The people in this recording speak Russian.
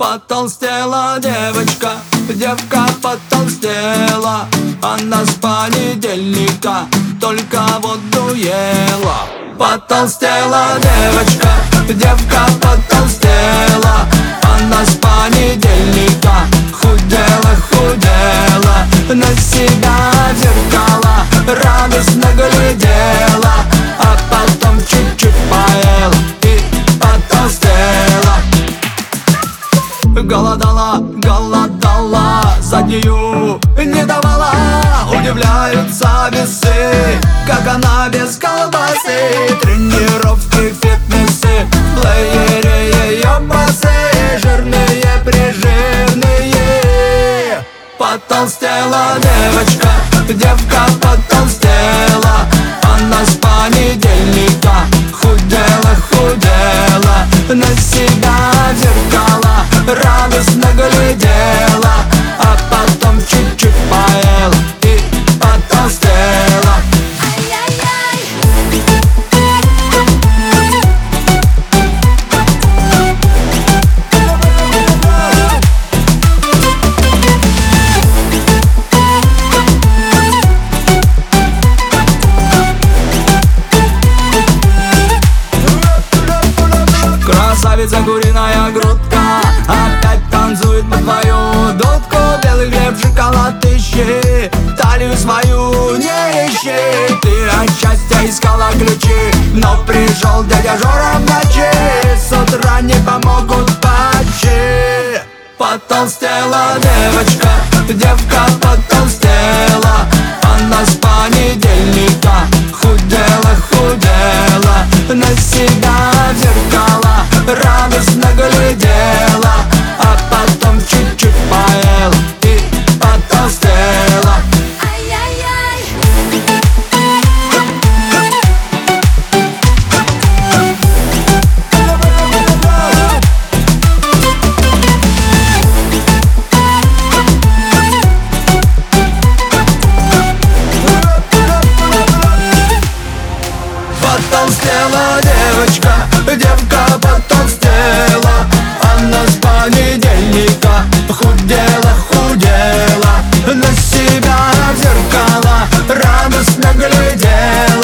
Потолстела девочка, девка потолстела. Она с понедельника только воду ела. Потолстела девочка, девка потолстела. Она с понедельника худела, худела. На себя в зеркало радостно глядела, а потом чуть-чуть поела и потолстела. Голодала, голодала, заднюю не давала. Удивляются весы, как она без колбасы. Тренировки, фитнесы, в плеере ее басы. Жирные, прижирные. Потолстела девочка, девка потолстела. Она с понедельника худела, худела. На себя в зеркало радостно глядела, а потом чуть-чуть поела и потолстела. Красавица, куриная грудка опять танцует под твою дудку. Белый хлеб, шоколад ищи, талию свою не ищи. Ты от счастья искала ключи, но пришел дядя Жора в ночи. С утра не помогут патчи. Потолстела девочка, девка потолстела. Она с понедельника худела, худела. На себя в зеркало радостно глядела, а потом чуть-чуть поела и потолстела. Потолстела девочка, девка потолстела. Она с понедельника худела, худела. На себя в зеркало радостно глядела,